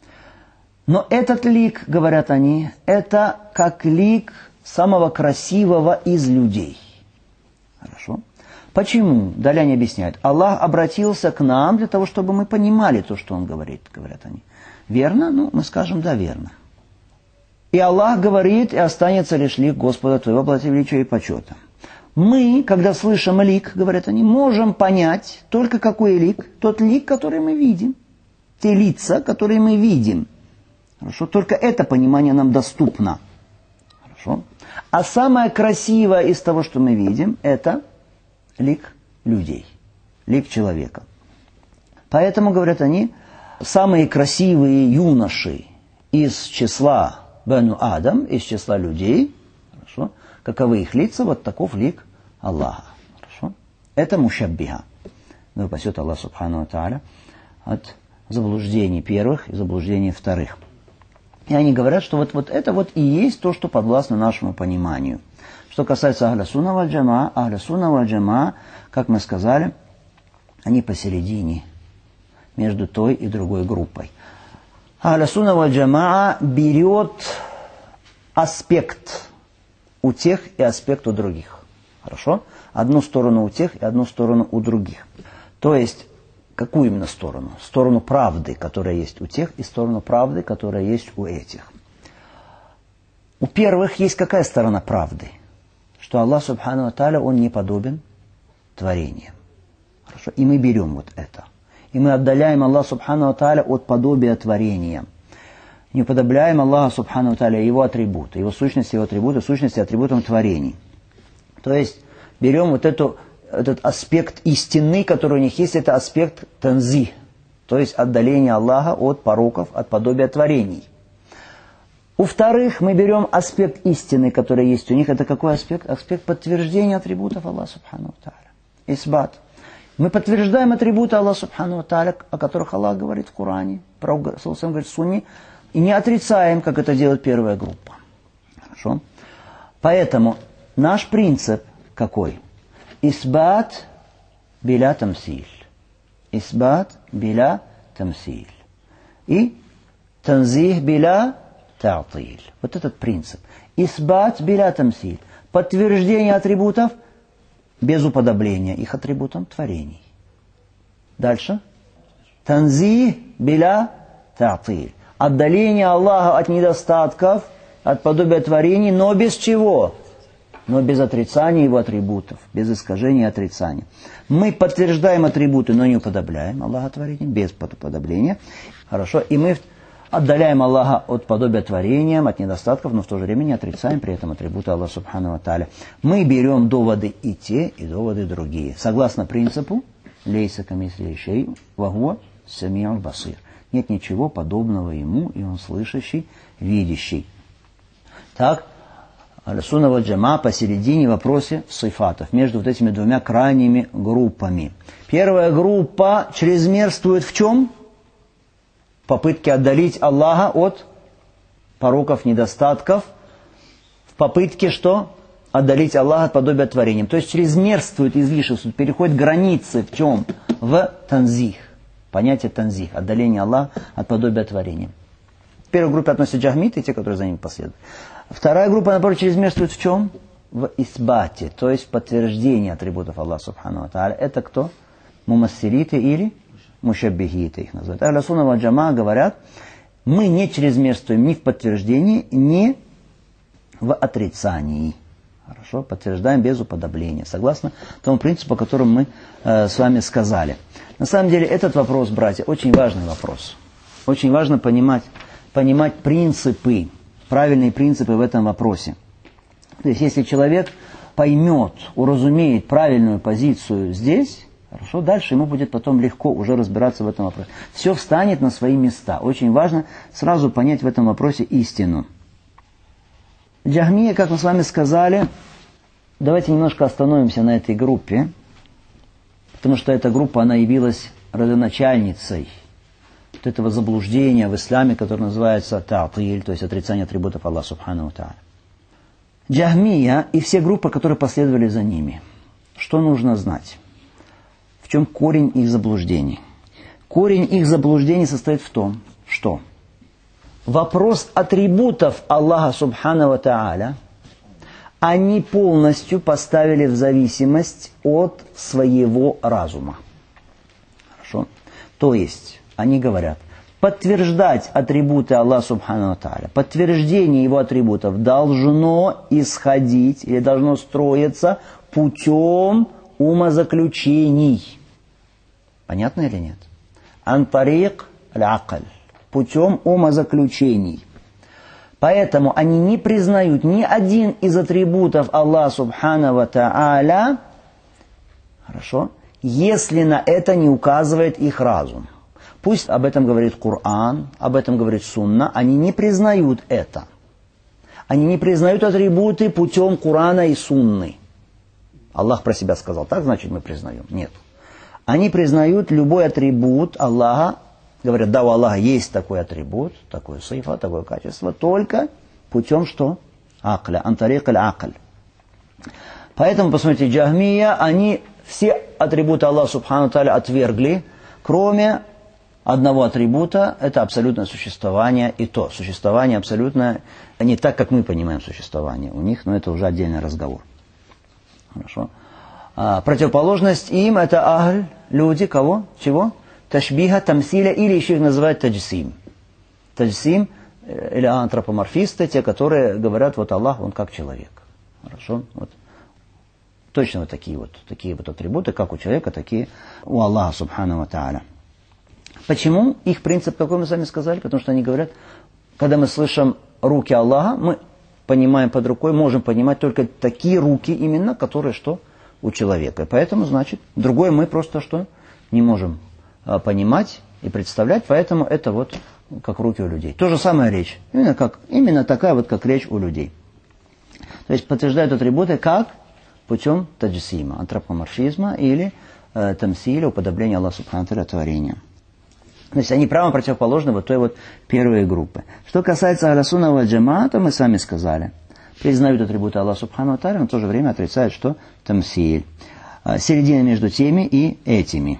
Но этот лик, говорят они, это как лик самого красивого из людей. Хорошо. Почему? Далее они объясняют. Аллах обратился к нам для того, чтобы мы понимали то, что Он говорит, говорят они. Верно? Ну, мы скажем, да, верно. И Аллах говорит, и останется лишь лик Господа твоего, обладателя величия и почета. Мы, когда слышим лик, говорят они, можем понять только какой лик, тот лик, который мы видим. Те лица, которые мы видим. Хорошо? Только это понимание нам доступно. Хорошо? А самое красивое из того, что мы видим, это лик людей, лик человека. Поэтому, говорят они, самые красивые юноши из числа Бану Адам, из числа людей, хорошо, каковы их лица, вот таков лик Аллаха. Хорошо? Это мушаббиха. Да упасет Аллах Субхану ва Тааля от заблуждений первых и заблуждений вторых. И они говорят, что вот, вот это вот и есть то, что подвластно нашему пониманию. Что касается Ахля Сунна валь Джамаа, Ахля Сунна валь Джамаа, как мы сказали, они посередине, между той и другой группой. Ахля Сунна валь Джамаа берет аспект у тех и аспект у других. Хорошо? Одну сторону у тех и одну сторону у других. То есть, какую именно сторону? Сторону правды, которая есть у тех, и сторону правды, которая есть у этих. У первых есть какая сторона правды? Что Аллах Субхану ва Тааля, Он не подобен творениям. Хорошо? И мы берем вот это. И мы отдаляем Аллаха Субхану ва Тааля от подобия творениям. Не уподобляем Аллаха Субхану ва Тааля Его атрибуты, Его сущности, Его атрибуты, сущности атрибутам творений. То есть берем вот эту, этот аспект истины, который у них есть, это аспект танзи, то есть отдаление Аллаха от пороков, от подобия творений. У-вторых, мы берем аспект истины, который есть у них. Это какой аспект? Аспект подтверждения атрибутов Аллаха Субхану ва Тааля. Исбат. Мы подтверждаем атрибуты Аллаха Субхану ва Тааля, о которых Аллах говорит в Коране, Пророк говорит в Сунне, и не отрицаем, как это делает первая группа. Хорошо? Поэтому наш принцип какой? Исбат биля тамсиль. Исбат биля тамсиль. И танзих биля та'тиль. Вот этот принцип. Исбат биля тамсиль. Подтверждение атрибутов без уподобления их атрибутам творений. Дальше. Танзих биля та'тиль. Отдаление Аллаха от недостатков, от подобия творений, но без чего? Но без отрицания Его атрибутов, без искажения отрицания. Мы подтверждаем атрибуты, но не уподобляем Аллаха творениям, без уподобления. Хорошо. И мы отдаляем Аллаха от подобия творениям, от недостатков, но в то же время не отрицаем при этом атрибуты Аллаха Субхану ва Тааля. Мы берем доводы и те, и доводы другие. Согласно принципу «Лейса камисли шей, ва хуа сами'уль басир». Нет ничего подобного Ему, и Он слышащий, видящий. Так, Аль-Сунна валь Джамаа посередине в вопросе сифатов, между вот этими двумя крайними группами. Первая группа чрезмерствует в чем? В попытке отдалить Аллаха от пороков, недостатков. В попытке что? Отдалить Аллаха от подобия творениям. То есть чрезмерствует, излишествует, переходит границы в чем? В танзих. Понятие танзих, отдаление Аллаха от подобия творения. В первой группе относятся джахмиты и те, которые за ними последуют. Вторая группа, наоборот, чрезмерствует в чем? В исбате, то есть в подтверждении атрибутов Аллаха Субхану ва Тааля. Это кто? Мумассилиты или мушаббихиты их называют. Ахля Сунна валь Джамаа говорят, мы не чрезмерствуем ни в подтверждении, ни в отрицании. Хорошо? Подтверждаем без уподобления. Согласно тому принципу, о котором мы э, с вами сказали. На самом деле, этот вопрос, братья, очень важный вопрос. Очень важно понимать, понимать принципы, правильные принципы в этом вопросе. То есть, если человек поймет, уразумеет правильную позицию здесь, хорошо, дальше ему будет потом легко уже разбираться в этом вопросе. Все встанет на свои места. Очень важно сразу понять в этом вопросе истину. Джахмия, как мы с вами сказали, давайте немножко остановимся на этой группе, потому что эта группа, она явилась родоначальницей вот этого заблуждения в исламе, которое называется та'тиль, то есть отрицание атрибутов Аллаха Субхану ва Тааля. Джахмия и все группы, которые последовали за ними. Что нужно знать? В чем корень их заблуждений? Корень их заблуждений состоит в том, что вопрос атрибутов Аллаха Субхану ва Тааля они полностью поставили в зависимость от своего разума. Хорошо? То есть, они говорят, подтверждать атрибуты Аллаха Субхану ва Тааля, подтверждение его атрибутов должно исходить или должно строиться путем умозаключений. Понятно или нет? Ан-тарик аль-акль. Путем умозаключений. Поэтому они не признают ни один из атрибутов Аллаха Субхану ва Тааля, хорошо, если на это не указывает их разум. Пусть об этом говорит Коран, об этом говорит Сунна, они не признают это. Они не признают атрибуты путем Корана и Сунны. Аллах про себя сказал, так значит мы признаем. Нет. Они признают любой атрибут Аллаха, говорят, да, у Аллаха есть такой атрибут, такое сифа, такое качество, только путем что? Акля, антарик аль-акль. Поэтому, посмотрите, Джахмия, они все атрибуты Аллаха Субхану Тааля отвергли, кроме одного атрибута, это абсолютное существование, и то существование абсолютно не так, как мы понимаем существование у них, но это уже отдельный разговор. Хорошо. А, противоположность им это ахль, люди, кого? Чего? Ташбиха, тамсиля, или еще их называют таджсим. Таджсим или антропоморфисты, те, которые говорят, вот Аллах, он как человек. Хорошо? Вот. Точно вот такие вот, такие вот атрибуты, как у человека, такие у Аллаха Субхану ва Тааля. Почему? Их принцип какой мы сами сказали? Потому что они говорят, когда мы слышим руки Аллаха, мы понимаем под рукой, можем понимать только такие руки именно, которые что? У человека. И поэтому, значит, другое мы просто что? Не можем а, понимать и представлять, поэтому это вот как руки у людей. То же самое речь. Именно, как, именно такая вот, как речь у людей. То есть подтверждают атрибуты как? Путем таджсима, антропоморфизма или э, тамсиля, уподобления Аллаха Субхану Тааля творения. То есть они прямо противоположны вот той вот первой группы. Что касается Ахля Сунна валь Джамаа, то мы сами сказали. Признают атрибуты Аллаха Субхану Тааля, но в то же время отрицают, что тамсиль. Середина между теми и этими.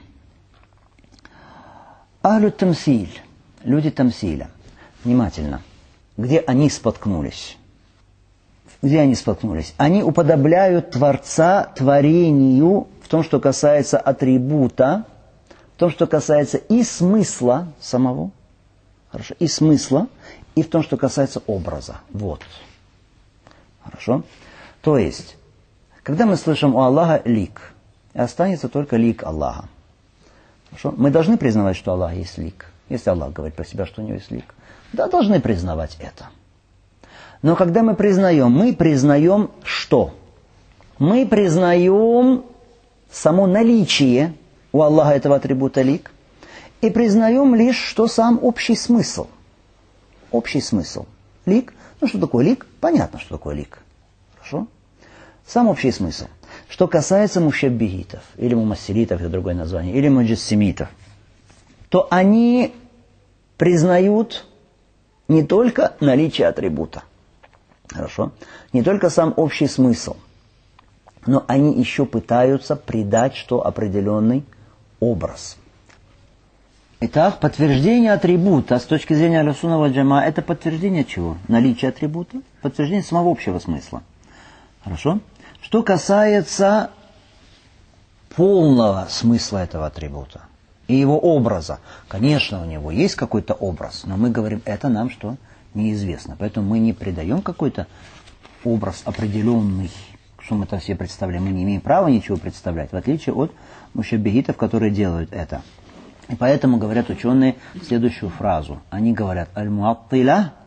Ахлю тамсиль. Люди тамсиля. Внимательно. Где они споткнулись? Где они споткнулись? Они уподобляют Творца творению в том, что касается атрибута, в том, что касается и смысла самого, хорошо, и смысла, и в том, что касается образа. Вот. Хорошо? То есть, когда мы слышим у Аллаха лик, останется только лик Аллаха. Хорошо? Мы должны признавать, что Аллах есть лик. Если Аллах говорит про себя, что у него есть лик. Да, должны признавать это. Но когда мы признаем, мы признаем что? Мы признаем само наличие у Аллаха этого атрибута лик, и признаем лишь, что сам общий смысл. Общий смысл. Лик. Ну, что такое лик? Понятно, что такое лик. Хорошо? Сам общий смысл. Что касается мушаббихитов, или мумассилитов, это другое название, или муджассимитов, то они признают не только наличие атрибута. Хорошо? Не только сам общий смысл, но они еще пытаются придать что определенный образ. Итак, подтверждение атрибута с точки зрения Ахля Сунна валь Джамаа, это подтверждение чего? Наличие атрибута, подтверждение самого общего смысла. Хорошо? Что касается полного смысла этого атрибута и его образа, конечно, у него есть какой-то образ, но мы говорим, это нам что? Неизвестно. Поэтому мы не придаем какой-то образ определенный, что мы-то все представляем. Мы не имеем права ничего представлять, в отличие от мушаббихитов, которые делают это. И поэтому говорят ученые следующую фразу. Они говорят, аль-муаттиля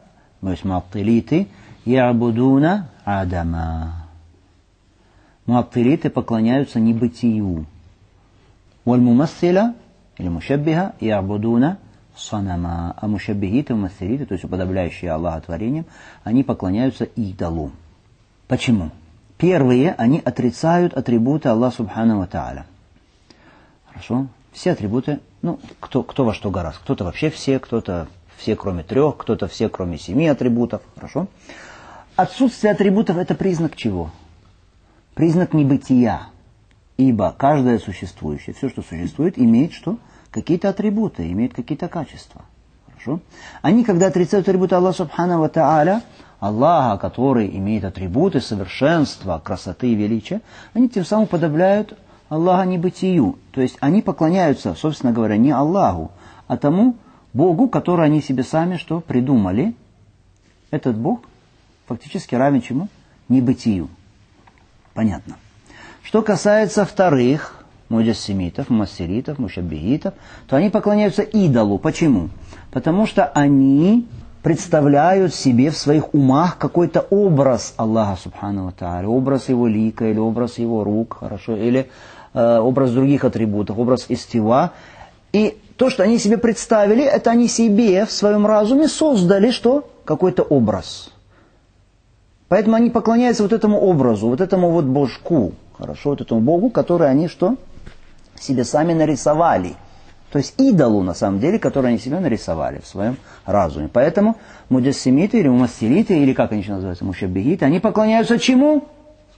то есть муаттилиты, ябудуна адама. Муаттилиты поклоняются небытию. Валь-мумассиля, или мушаббиха, ябудуна санама. А мушаббихиты, мумассилиты, то есть уподобляющие Аллаха творениям, они поклоняются идолу. Почему? Первые, они отрицают атрибуты Аллаха Субхану ва Тааля. Хорошо? Все атрибуты, ну, кто, кто во что гораздо. Кто-то вообще все, кто-то все кроме трех, кто-то все кроме семи атрибутов. Хорошо? Отсутствие атрибутов – это признак чего? Признак небытия. Ибо каждое существующее, все, что существует, имеет что? Какие-то атрибуты, имеет какие-то качества. Хорошо? Они, когда отрицают атрибуты Аллаха Субхану ва Тааля, Аллаха, который имеет атрибуты совершенства, красоты и величия, они тем самым уподобляют Аллаха небытию. То есть они поклоняются, собственно говоря, не Аллаху, а тому Богу, который они себе сами что придумали. Этот Бог фактически равен чему? Небытию. Понятно. Что касается вторых, муджассимитов, муассиритов, мушаббихитов, то они поклоняются идолу. Почему? Потому что они представляют себе в своих умах какой-то образ Аллаха Субхану ва Тааля, образ его лика, или образ его рук, хорошо, или э, образ других атрибутов, образ истива. И то, что они себе представили, это они себе в своем разуме создали что? Какой-то образ. Поэтому они поклоняются вот этому образу, вот этому вот божку, хорошо, вот этому Богу, который они что? Себе сами нарисовали. То есть идолу, на самом деле, который они себе нарисовали в своем разуме. Поэтому муджассимиты или мумассилиты, или как они еще называются, мушаббихиты, они поклоняются чему?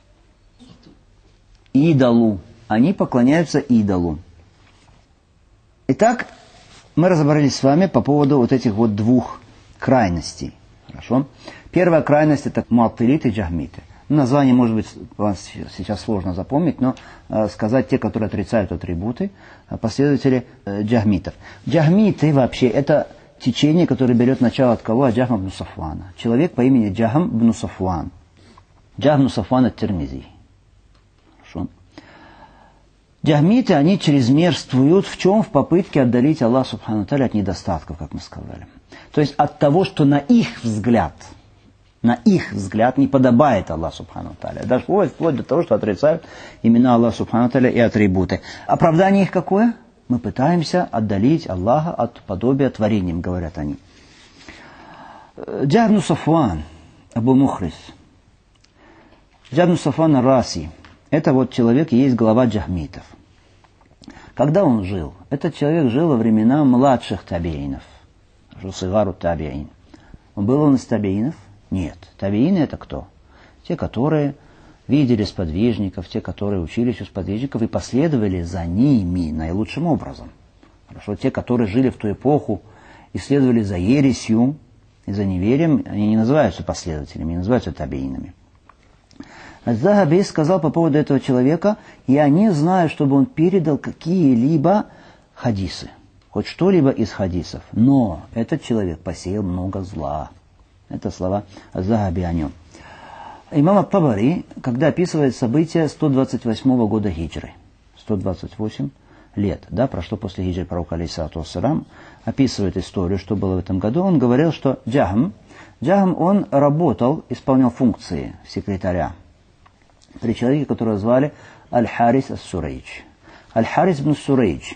Идолу. Они поклоняются идолу. Итак, мы разобрались с вами по поводу вот этих вот двух крайностей. Хорошо? Первая крайность – это муаттилиты и джахмиты. Название, может быть, вам сейчас сложно запомнить, но э, сказать те, которые отрицают атрибуты, э, последователи э, джахмитов. Джахмиты вообще – это течение, которое берет начало от кого? От Джахма ибн Сафвана. Человек по имени Джахм ибн Сафван. Джахм ибн Сафван ат-Тирмизи. Хорошо. Джахмиты, они чрезмерствуют в чем? В попытке отдалить Аллаха Субхану ва Тааля от недостатков, как мы сказали. То есть от того, что на их взгляд – на их взгляд не подобает Аллах Субхану ва Тааля. Даже вплоть до того, что отрицают имена Аллаха Субхану ва Тааля и атрибуты. Оправдание их какое? Мы пытаемся отдалить Аллаха от подобия творениям, говорят они. Джахм ибн Сафван, Абу Мухрис. Джахм ибн Сафван ар-Раси. Это вот человек и есть глава джахмитов. Когда он жил? Этот человек жил во времена младших табиинов. Сигару табиин. Был он из табиинов? Нет. Табиины это кто? Те, которые видели сподвижников, те, которые учились у сподвижников и последовали за ними наилучшим образом. Хорошо. Те, которые жили в ту эпоху и следовали за ересью и за неверием, они не называются последователями, не называются табиинами. Az-Захаби сказал по поводу этого человека: я не знаю, чтобы он передал какие-либо хадисы, хоть что-либо из хадисов, но этот человек посеял много зла. Это слова Az-Захаби о нем. Имам ат-Табари, когда описывает события сто двадцать восьмого года хиджры, сто двадцать восемь лет, да, прошло после хиджры пророка алейхиссалату вассалям, описывает историю, что было в этом году, он говорил, что Джахм, Джахм, он работал, исполнял функции секретаря при человеке, которого звали Аль-Харис ас-Сурейдж. Аль-Харис ибн Сурейдж.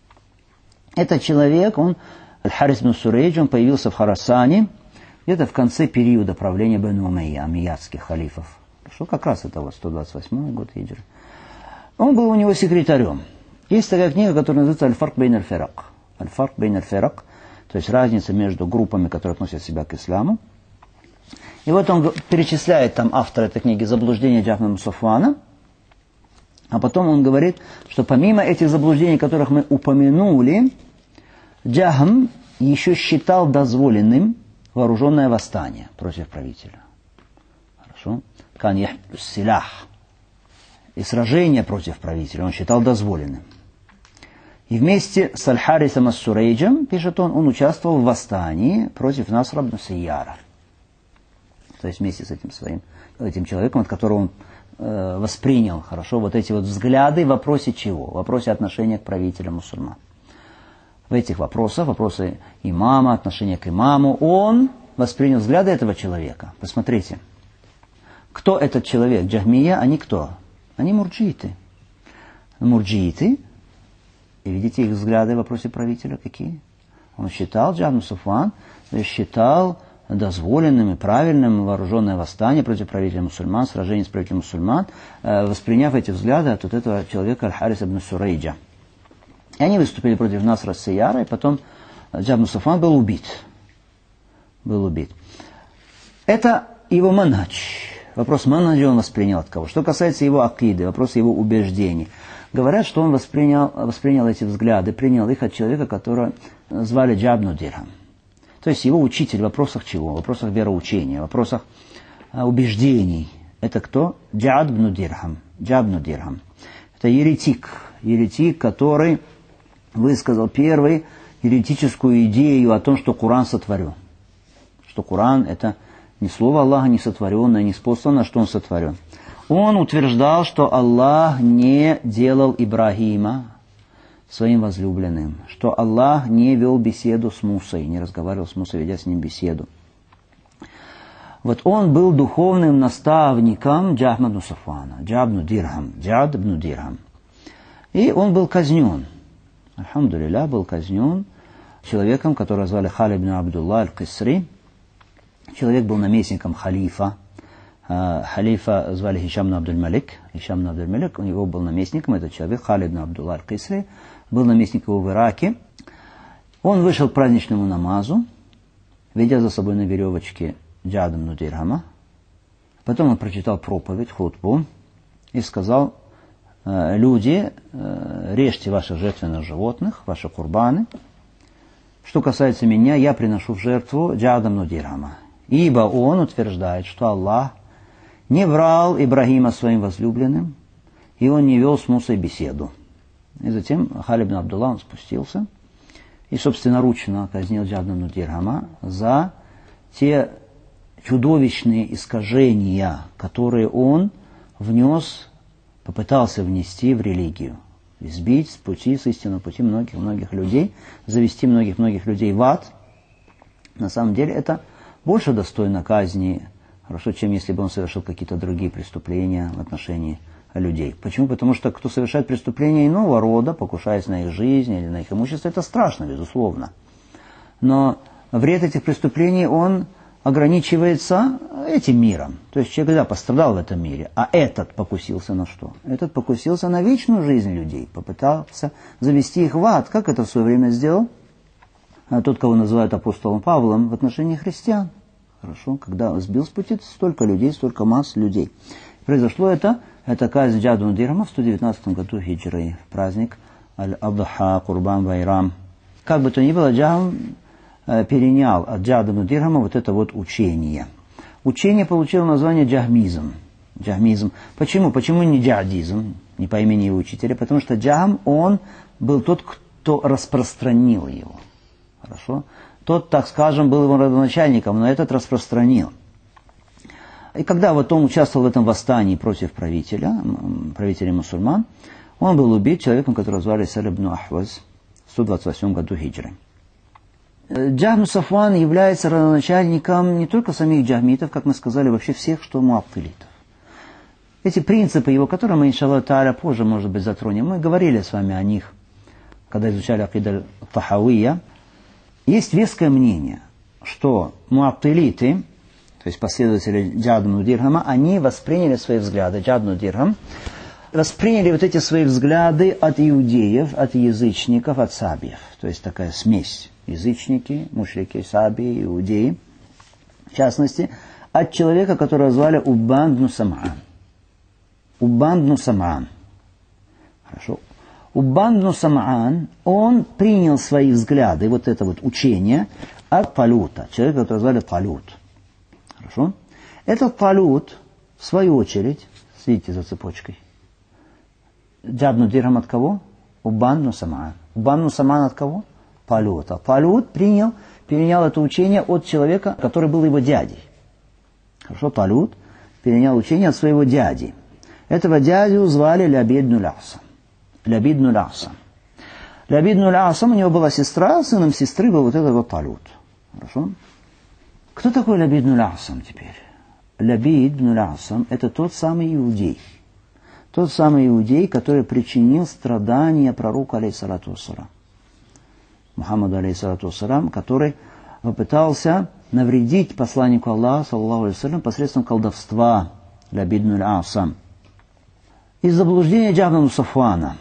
Этот человек, он, Аль-Харис ибн Сурейдж, он появился в Хорасане где-то в конце периода правления Бану Умайя, аммиядских халифов. Что как раз это вот сто двадцать восьмой год хиджры. Он был у него секретарем. Есть такая книга, которая называется «Аль-Фарк бейн аль-Фирак». «Аль-Фарк бейн аль-Фирак», то есть разница между группами, которые относят себя к исламу. И вот он перечисляет там автор этой книги заблуждения Джахма ибн Сафвана, а потом он говорит, что помимо этих заблуждений, которых мы упомянули, Джахм еще считал дозволенным вооруженное восстание против правителя. Хорошо? Кан яхмилу силах. И сражение против правителя он считал дозволенным. И вместе с Аль-Харисом ас-Сурейджем, пишет он, он участвовал в восстании против Насра ибн Сайяра. То есть вместе с этим своим, этим человеком, от которого он э, воспринял хорошо вот эти вот взгляды в вопросе чего? В вопросе отношения к правителям мусульман. В этих вопросах, вопросы имама, отношения к имаму, он воспринял взгляды этого человека. Посмотрите. Кто этот человек? Джахмия, они кто? Они мурджииты. Мурджииты. И видите их взгляды в вопросе правителя какие? Он считал, Джахм Сафван, считал дозволенным и правильным вооруженное восстание против правителя мусульман, сражение с правителем мусульман, восприняв эти взгляды от вот этого человека Аль-Харис ибн Сурейджа. И они выступили против Насра ас-Сайяра, и потом Джахм Сафван был убит. Был убит. Это его манадж. Вопрос манаджа он воспринял от кого. Что касается его акиды, вопрос его убеждений. Говорят, что он воспринял, воспринял эти взгляды, принял их от человека, которого звали Джабну Дирхам. То есть его учитель в вопросах чего? В вопросах вероучения, в вопросах а, убеждений. Это кто? Джабну Дирхам. Джабну Дирхам. Это еретик. Еретик, который высказал первый еретическую идею о том, что Коран сотворен. Что Коран это не слово Аллаха, не сотворенное, не способно, что он сотворен. Он утверждал, что Аллах не делал Ибрагима своим возлюбленным, что Аллах не вел беседу с Мусой, не разговаривал с Мусой, ведя с ним беседу. Вот он был духовным наставником Джахма ибн Сафвана, Джабну Дирхам, Джад ибн Дирхам. И он был казнен. Альхамдулилля, был казнен человеком, которого звали Халид ибн Абдулла аль-Кисри. Человек был наместником халифа. Халифа звали Хишам ибн Абдуль-Малик. Хишам ибн Абдуль-Малик, у него был наместником, этот человек, Халид ибн Абдулла аль-Кисри, был наместником его в Ираке. Он вышел к праздничному намазу, ведя за собой на веревочке Джад ибн Дирхама. Потом он прочитал проповедь, хутбу, и сказал: люди, режьте ваших жертвенных животных, ваши курбаны. Что касается меня, я приношу в жертву Джад ибн Дирхама. Ибо он утверждает, что Аллах не брал Ибрагима своим возлюбленным, и он не вел с Мусой беседу. И затем Халид ибн Абдулла, он спустился и собственноручно казнил Джад ибн Дирхама за те чудовищные искажения, которые он внес, попытался внести в религию. Сбить с пути, с истинного пути многих-многих людей, завести многих-многих людей в ад. На самом деле это больше достойно казни, хорошо, чем если бы он совершил какие-то другие преступления в отношении людей. Почему? Потому что кто совершает преступления иного рода, покушаясь на их жизнь или на их имущество, это страшно, безусловно. Но вред этих преступлений, он ограничивается этим миром. То есть человек, да, пострадал в этом мире, а этот покусился на что? Этот покусился на вечную жизнь людей, попытался завести их в ад. Как это в свое время сделал тот, кого называют апостолом Павлом, в отношении христиан? Хорошо, когда сбил с пути столько людей, столько масс людей. Произошло это, это казнь Джад ибн Дирхама в сто девятнадцатом году хиджры, праздник Аль-Адха, Курбан, Байрам. Как бы то ни было, Джахм перенял от Джада ибн Дирхама вот это вот учение. Учение получило название джахмизм. Джахмизм. Почему? Почему не джадизм, не по имени его учителя? Потому что Джахм, он был тот, кто распространил его. Хорошо? Тот, так скажем, был его родоначальником, но этот распространил. И когда вот он участвовал в этом восстании против правителя, правителя мусульман, он был убит человеком, которого звали Саль ибн Ахваз в сто двадцать восьмом году хиджры. Джахм Сафван является родоначальником не только самих джахмитов, как мы сказали, вообще всех, что муаттилитов. Эти принципы его, которые мы, иншаллах тааля, позже, может быть, затронем, мы говорили с вами о них, когда изучали акида Тахавия. Есть веское мнение, что муаттилиты, то есть последователи Джад ибн Дирхама, они восприняли свои взгляды, Джад ибн Дирхам, восприняли вот эти свои взгляды от иудеев, от язычников, от сабиев. То есть такая смесь. Язычники, мушрики, сабии, иудеи. В частности, от человека, которого звали Уббан ибн Сам'ан. Уббан ибн Сам'ан. Хорошо. Уббан ибн Сам'ан, он принял свои взгляды, вот это вот учение, от Талута, человека, которого звали Талут. Хорошо. Этот Талут, в свою очередь, следите за цепочкой, Джад ибн Дирхам от кого? Уббан ибн Сам'ан. Уббан ибн Сам'ан от кого? Талута. Талут принял, перенял это учение от человека, который был его дядей. Хорошо, Талут перенял учение от своего дяди. Этого дядю звали Лябид ибн Асам. Лябид ибн Асам. Лябид ибн Асам, у него была сестра, сыном сестры был вот этот вот Талут. Хорошо. Кто такой Лабид ибн Асам теперь? Лабид ибн Асам – это тот самый иудей. Тот самый иудей, который причинил страдания пророку, алейхиссалату вассалам. Мухаммаду, алейхиссалату вассалам, который попытался навредить посланнику Аллаха, саллаллаху алейхи вассалям, посредством колдовства. Лабид ибн Асам. Из заблуждения Джахма ибн Сафвана.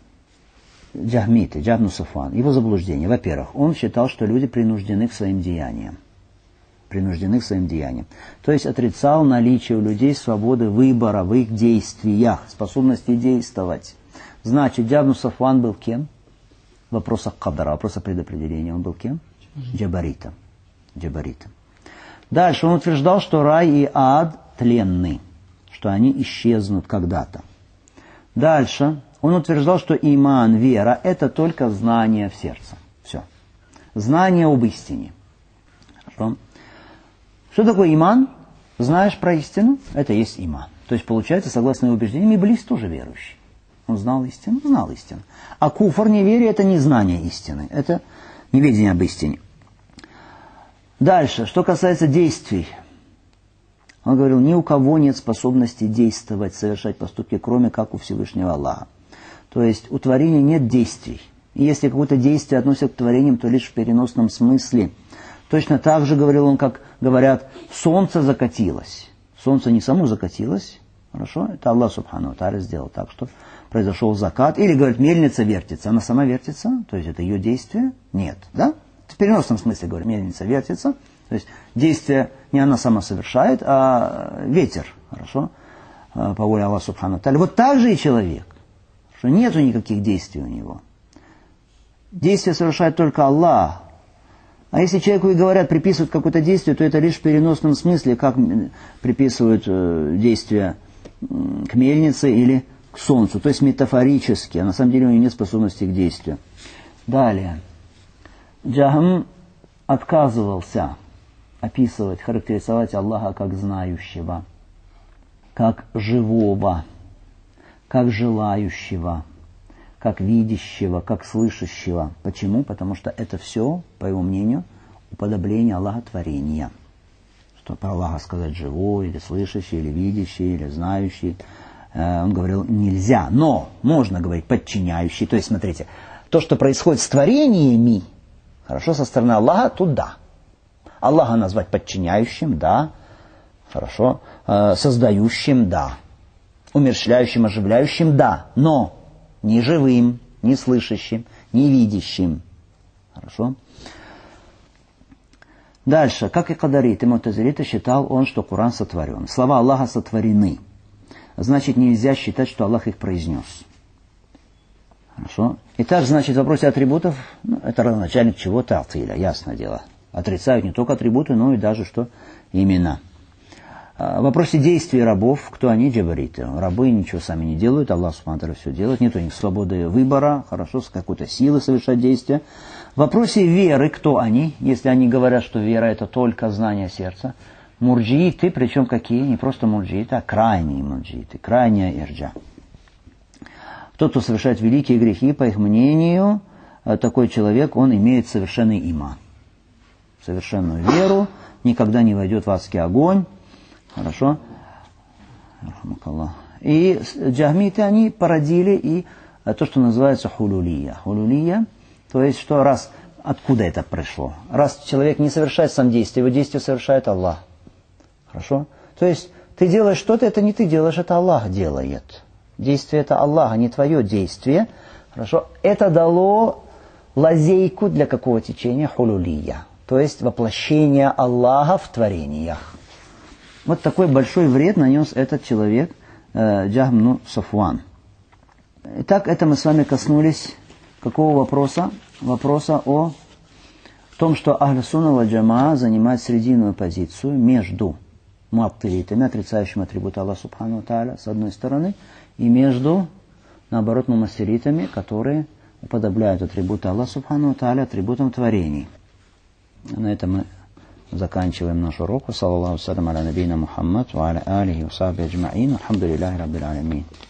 Джахмиты, Джахм ибн Сафван. Его заблуждение. Во-первых, он считал, что люди принуждены к своим деяниям. Принуждены к своим деяниям. То есть отрицал наличие у людей свободы выбора в их действиях, способности действовать. Значит, Джахм ибн Сафван был кем? В вопросах кадара, в вопросах предопределения. Он был кем? Джабаритом. Джабаритом. Дальше он утверждал, что рай и ад тленны, что они исчезнут когда-то. Дальше он утверждал, что иман, вера, это только знание в сердце. Все. Знание об истине. Хорошо. Что такое иман? Знаешь про истину? Это есть иман. То есть, получается, согласно его убеждениям, Иблис тоже верующий. Он знал истину? Знал истину. А куфр, неверие, это не знание истины. Это неведение об истине. Дальше, что касается действий. Он говорил, ни у кого нет способности действовать, совершать поступки, кроме как у Всевышнего Аллаха. То есть у творения нет действий. И если какое-то действие относится к творениям, то лишь в переносном смысле. Точно так же, говорил он, как говорят, солнце закатилось. Солнце не само закатилось, хорошо? Это Аллах Субхану ва Тааля сделал так, что произошел закат. Или, говорят, мельница вертится. Она сама вертится? То есть это ее действие? Нет. Да? В переносном смысле, говорю, мельница вертится. То есть действие не она сама совершает, а ветер, хорошо, по воле Аллаха Субхану ва Тааля. Вот так же и человек, что нету никаких действий у него. Действия совершает только Аллах. А если человеку и говорят, приписывают какое-то действие, то это лишь в переносном смысле, как приписывают действия к мельнице или к солнцу, то есть метафорически, а на самом деле у него нет способности к действию. Далее. Джахм отказывался описывать, характеризовать Аллаха как знающего, как живого, как желающего, как видящего, как слышащего. Почему? Потому что это все, по его мнению, уподобление Аллаха творения. Что про Аллаха сказать живой, или слышащий, или видящий, или знающий. Он говорил, нельзя, но можно говорить подчиняющий. То есть, смотрите, то, что происходит с творениями, хорошо, со стороны Аллаха, тут да. Аллаха назвать подчиняющим, да. Хорошо. Создающим, да. Умерщвляющим, оживляющим, да. Но не живым, не слышащим, не видящим. Хорошо. Дальше. Как и кадарит, и мутазилиты, считал он, что Коран сотворен. Слова Аллаха сотворены. Значит, нельзя считать, что Аллах их произнес. Хорошо. Итак, значит, в вопросе атрибутов, ну, это родоначальник чего-то, алтиля, ясное дело. Отрицают не только атрибуты, но и даже что имена. В вопросе действий рабов, кто они? Джабариты. Рабы ничего сами не делают, Аллах Субхану ва Тааля все делает. Нет у них свободы выбора, хорошо, с какой-то силы совершать действия. В вопросе веры, кто они? Если они говорят, что вера это только знание сердца. Мурджииты, причем какие? Не просто мурджииты, а крайние мурджииты, крайняя ирджа. Тот, кто совершает великие грехи, по их мнению, такой человек, он имеет совершенный иман. Совершенную веру, никогда не войдет в адский огонь. Хорошо. И джахмиты, они породили и то, что называется хулулия. Хулулия, то есть, что раз, откуда это пришло? Раз человек не совершает сам действие, его действие совершает Аллах. Хорошо? То есть, ты делаешь что-то, это не ты делаешь, это Аллах делает. Действие это Аллах, а не твое действие. Хорошо? Это дало лазейку для какого течения? Хулулия. То есть, воплощение Аллаха в творениях. Вот такой большой вред нанес этот человек, э, Джахм ибн Сафван. Итак, это мы с вами коснулись какого вопроса? Вопроса о том, что Ахлю Сунна валь Джамаа занимает срединную позицию между муаттилитами, отрицающими атрибуты Аллаха Субхану ва Тааля, с одной стороны, и между, наоборот, мумассилитами, которые уподобляют атрибуты Аллаха Субхану ва Тааля атрибутам творений. На этом мы заканчиваем наш урок. Саллаллаху салям аля набийна Мухаммад ва аля алихи ва сахбихи аджмаин. Алхамдулиллахи раббил алямин.